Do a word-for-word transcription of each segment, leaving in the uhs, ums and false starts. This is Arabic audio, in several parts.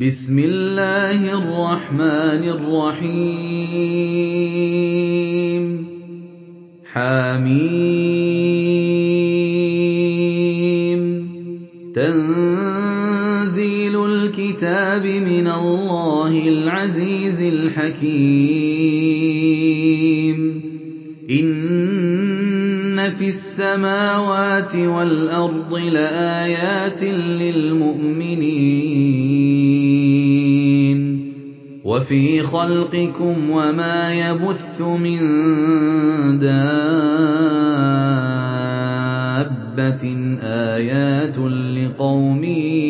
بسم الله الرحمن الرحيم حميم تنزيل الكتاب من الله العزيز الحكيم إن في السماوات والأرض لآيات للمؤمنين وفي خلقكم وما يبث من دابة آيات لقوم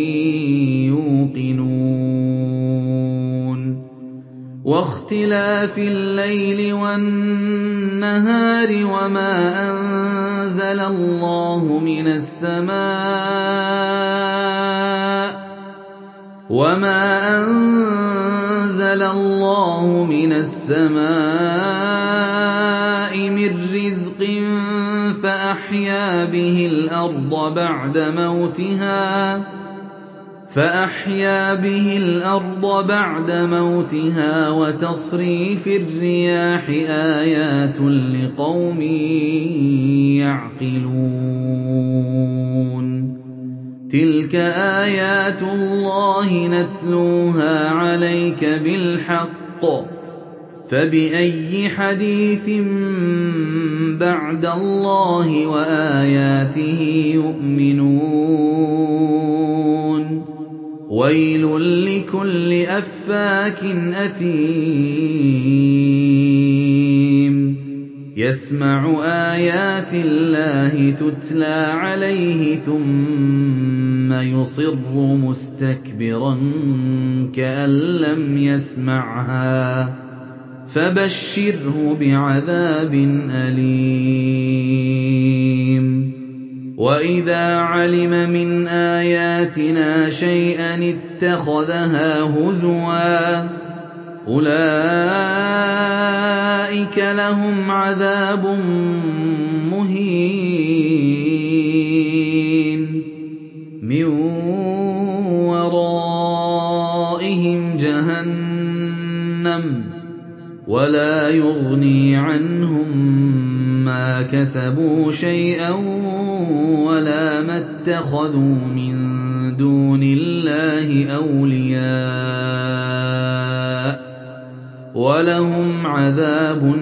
يوقنون واختلاف الليل والنهار وما أنزل الله من السماء وما أنزل الله من السماء من رزق فأحيا به الأرض بعد موتها فأحيا به الأرض بعد موتها وتصريف الرياح آيات لقوم يعقلون تلك آيات الله نتلوها عليك بالحق فبأي حديث بعد الله وآياته يؤمنون ويل لكل أفاك أثيم يسمع آيات الله تتلى عليه ثم يصر مستكبرا كأن لم يسمعها فبشره بعذاب أليم وإذا علم من آياتنا شيئا اتخذها هزوا أولئك لهم عذاب مهين من ورائهم جهنم ولا يغني عنهم ما كسبوا شيئا ولا ما اتخذوا من دون الله أولياء ولهم عذاب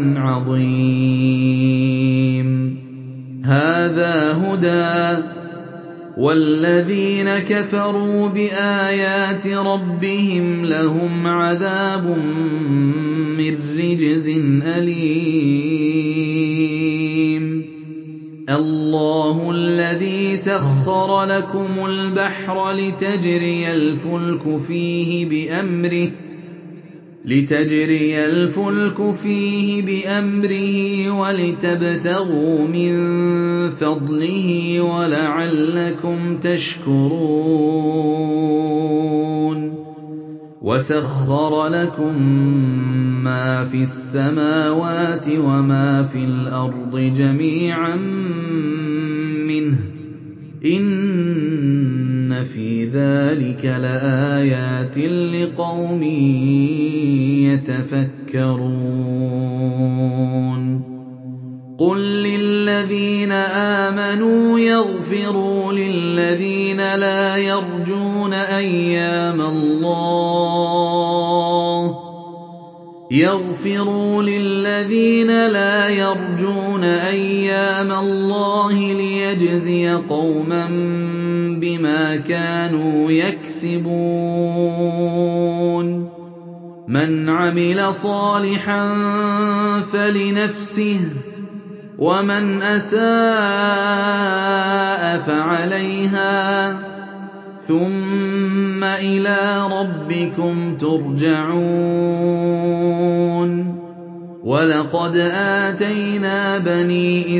عظيم هذا هدى والذين كفروا بآيات ربهم لهم عذاب من رجز أليم الله الذي سخر لكم البحر لتجري الفلك فيه بأمره لتجري الفلك فيه بأمره ولتبتغوا من فضله ولعلكم تشكرون وسخر لكم ما في السماوات وما في الأرض جميعا منه إن في ذلك لآيات لقوم يتفكرون قل للذين آمنوا يغفروا للذين لا يرجون أيام الله يغفروا للذين لا يرجون أيام الله ليجزي قوما بما كانوا يكسبون من عمل صالحا فلنفسه ومن أساء فعليها ثم إلى ربكم ترجعون ولقد آتينا بني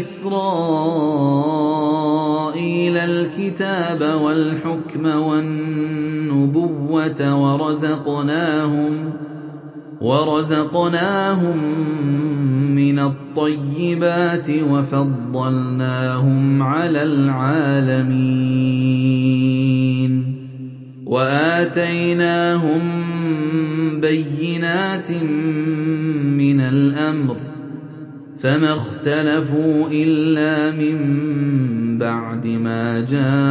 إسرائيل الكتاب والحكم والنبوة ورزقناهم ورزقناهم من الطيبات وفضلناهم على العالمين وَآتَيْنَاهُم بَيِّنَاتٍ مِّنَ الْأَمْرِ فَمَا اخْتَلَفُوا إِلَّا مِن بَعْدِ مَا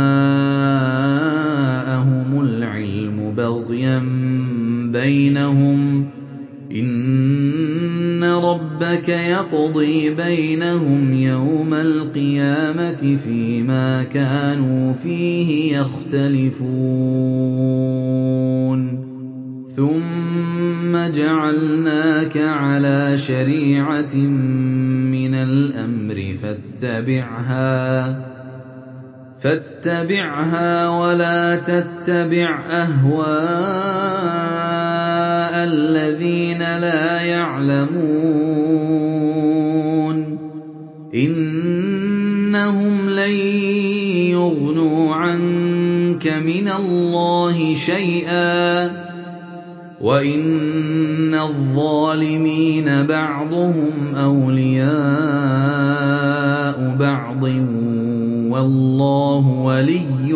جَاءَهُمُ الْعِلْمُ بَغْيًا بَيْنَهُمْ ۚ إِنَّ رَبَّكَ يَقْضِي بَيْنَهُمْ يَوْمَ الْقِيَامَةِ فِيمَا كَانُوا فِيهِ يَخْتَلِفُونَ ثُمَّ جَعَلْنَاكَ عَلَىٰ شَرِيعَةٍ مِّنَ الْأَمْرِ فَاتَّبِعْهَا فَاتَّبِعْهَا وَلَا تَتَّبِعْ أَهْوَاءَ الَّذِينَ لَا يَعْلَمُونَ إِنَّهُمْ لَن يُغْنُوا عَنكَ مِنَ اللَّهِ شَيْئًا ۚ وَإِنَّ الظَّالِمِينَ بَعْضُهُمْ أَوْلِيَاءُ بَعْضٍ ۖ وَاللَّهُ وَلِيُّ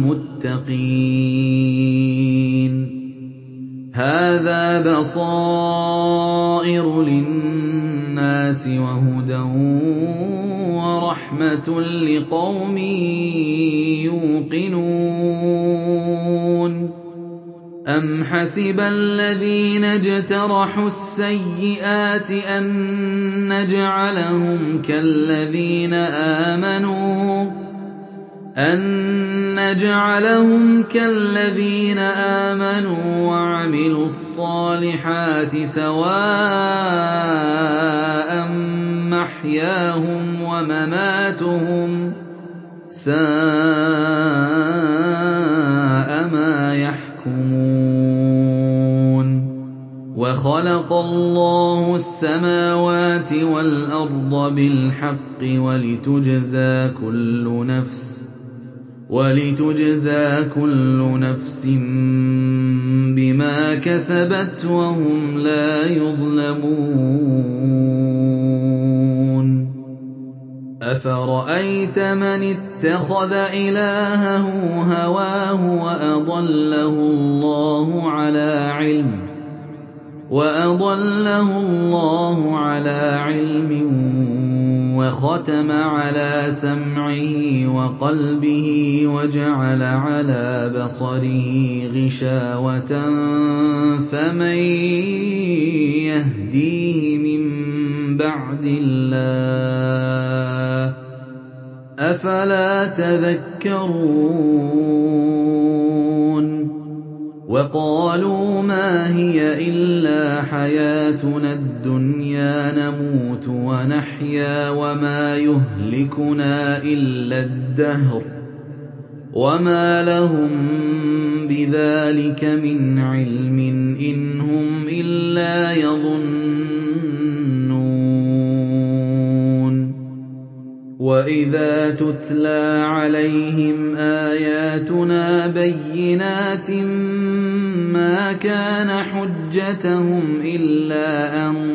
الْمُتَّقِينَ هَٰذَا بَصَائِرُ لِلنَّاسِ وَهُدًى وَرَحْمَةٌ لِّقَوْمٍ يُوقِنُونَ أَمْ حَسِبَ الَّذِينَ اجْتَرَحُوا السَّيِّئَاتِ أَن نَّجْعَلَهُمْ كَالَّذِينَ آمَنُوا أَن نَّجْعَلَهُمْ كَالَّذِينَ آمَنُوا وَعَمِلُوا الصَّالِحَاتِ سَوَاءً مَّحْيَاهُمْ وَمَمَاتُهُمْ ۚ سَاءَ مَا يَحْكُمُونَ وَخَلَقَ اللَّهُ السَّمَاوَاتِ وَالْأَرْضَ بِالْحَقِّ وَلِتُجْزَىٰ كُلُّ نَفْسٍ وَلِتُجْزَىٰ كُلُّ نَفْسٍ بِمَا كَسَبَتْ وَهُمْ لَا يُظْلَمُونَ أَفَرَأَيْتَ مَنِ اتَّخَذَ إِلَٰهَهُ هَوَاهُ وَأَضَلَّهُ اللَّهُ عَلَىٰ عِلْمٍ وَخَتَمَ عَلَىٰ سَمْعِهِ وَقَلْبِهِ وَجَعَلَ عَلَىٰ بَصَرِهِ غِشَاوَةً فَمَن يَهْدِيهِ مِن بَعْدِ اللَّهِ ۚ أَفَلَا تَذَكَّرُونَ وَقَالُوا مَا هِيَ إِلَّا حَيَاتُنَا الدُّنْيَا نَمُوتُ وَنَحْيَا وَمَا يُهْلِكُنَا إِلَّا الدَّهْرُ ۚ وَمَا لَهُم بِذَٰلِكَ مِنْ عِلْمٍ ۖ إِنْ هُمْ إِلَّا يَظُنُّونَ وَإِذَا تُتْلَىٰ عَلَيْهِمْ آيَاتُنَا بَيِّنَاتٍ مَّا كَانَ حُجَّتَهُمْ إِلَّا أَن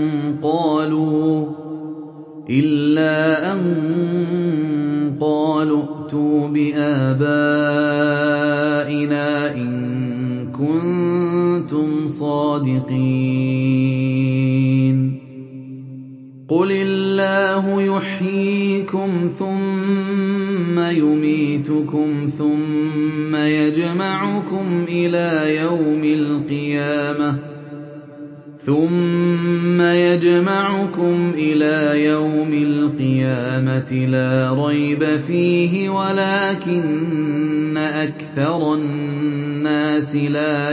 قَالُوا ائْتُوا بِآبَائِنَا إِن كُنتُمْ صَادِقِينَ قُلِ اللَّهُ يُحْيِيكُمْ ثُمَّ يُمِيتُكُمْ ثُمَّ يَجْمَعُكُمْ إِلَىٰ يَوْمِ الْقِيَامَةِ ثُمَّ يَجْمَعُكُمْ إِلَىٰ يَوْمِ الْقِيَامَةِ لَا رَيْبَ فِيهِ وَلَٰكِنَّ أَكْثَرَ النَّاسِ لَا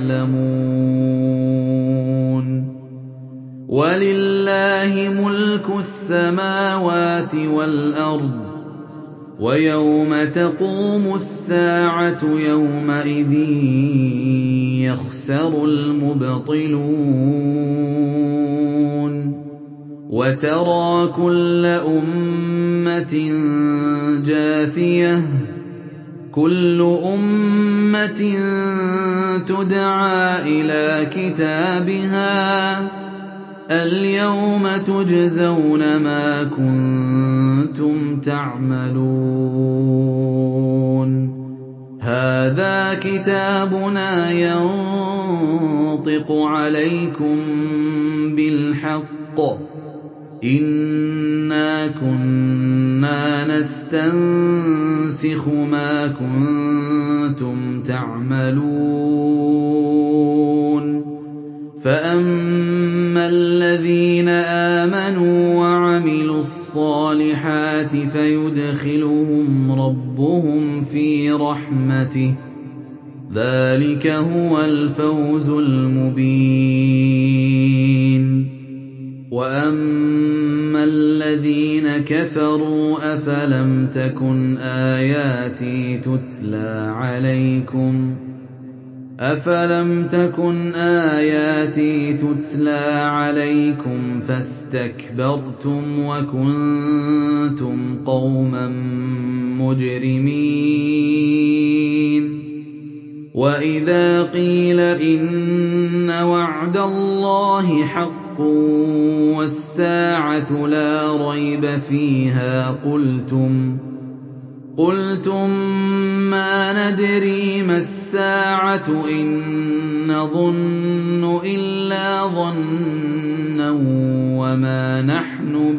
يَعْلَمُونَ وَلِلَّهِ مُلْكُ السَّمَاوَاتِ وَالْأَرْضِ ۚ وَيَوْمَ تَقُومُ السَّاعَةُ يَوْمَئِذٍ يَخْسَرُ الْمُبْطِلُونَ وَتَرَىٰ كُلَّ أُمَّةٍ جَاثِيَةً ۚ كُلُّ أُمَّةٍ تُدْعَىٰ إِلَىٰ كِتَابِهَا الْيَوْمَ تُجْزَوْنَ مَا كُنتُمْ تَعْمَلُونَ هَٰذَا كِتَابُنَا يَنطِقُ عَلَيْكُم بِالْحَقِّ ۚ إِنَّا كُنَّا نَسْتَنسِخُ مَا كُنتُمْ تَعْمَلُونَ فَأَمَّا الَّذِينَ آمَنُوا وَعَمِلُوا الصَّالِحَاتِ فَيُدْخِلُهُمْ رَبُّهُمْ فِي رَحْمَتِهِ ۚ ذَٰلِكَ هُوَ الْفَوْزُ الْمُبِينُ وَأَمَّا الَّذِينَ كَفَرُوا أَفَلَمْ تَكُنْ آيَاتِي تُتْلَىٰ عَلَيْكُمْ أَفَلَمْ تَكُنْ آيَاتِي تُتْلَىٰ عَلَيْكُمْ فَاسْتَكْبَرْتُمْ وَكُنتُمْ قَوْمًا مُّجْرِمِينَ وَإِذَا قِيلَ إِنَّ وَعْدَ اللَّهِ حَقٌّ وَالسَّاعَةُ لَا رَيْبَ فِيهَا قُلْتُمْ قُلْتُم مَّا نَدْرِي مَا السَّاعَةُ إِن نَّظُنُّ إِلَّا ظَنًّا وَمَا نَحْنُ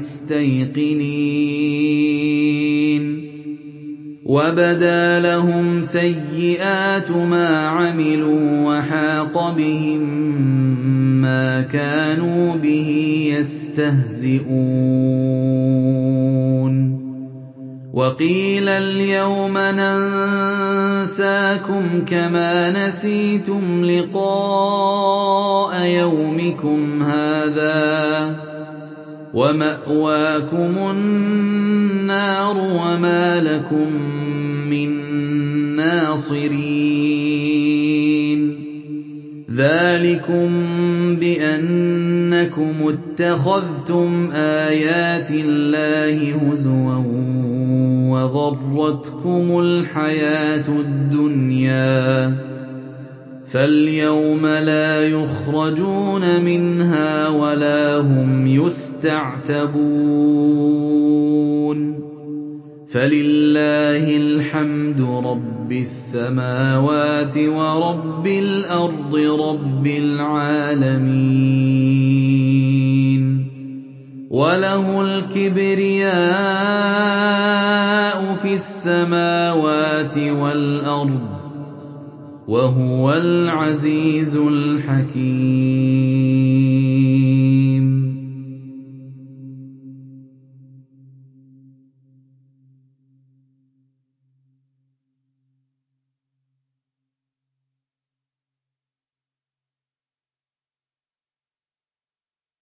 بِمُسْتَيْقِنِينَ وَبَدَا لَهُمْ سَيِّئَاتُ مَا عَمِلُوا وَحَاقَ بِهِم مَّا كَانُوا بِهِ يَسْتَهْزِئُونَ وَقِيلَ الْيَوْمَ نَنسَاكُمْ كَمَا نَسِيتُمْ لِقَاءَ يَوْمِكُمْ هَٰذَا وَمَأْوَاكُمُ النَّارُ وَمَا لَكُم مِّن نَّاصِرِينَ ذَٰلِكُم بِأَنَّكُمُ اتَّخَذْتُمْ آيَاتِ اللَّهِ هُزُوًا وَغَرَّتْكُمُ الْحَيَاةُ الدُّنْيَا فَالْيَوْمَ لَا يُخْرَجُونَ مِنْهَا وَلَا هُمْ يُسْتَعْتَبُونَ فَلِلَّهِ الْحَمْدُ رَبِّ السَّمَاوَاتِ وَرَبِّ الْأَرْضِ رَبِّ الْعَالَمِينَ وَلَهُ الْكِبْرِيَاءُ فِي السَّمَاوَاتِ وَالْأَرْضِ ۖ وَهُوَ الْعَزِيزُ الْحَكِيمُ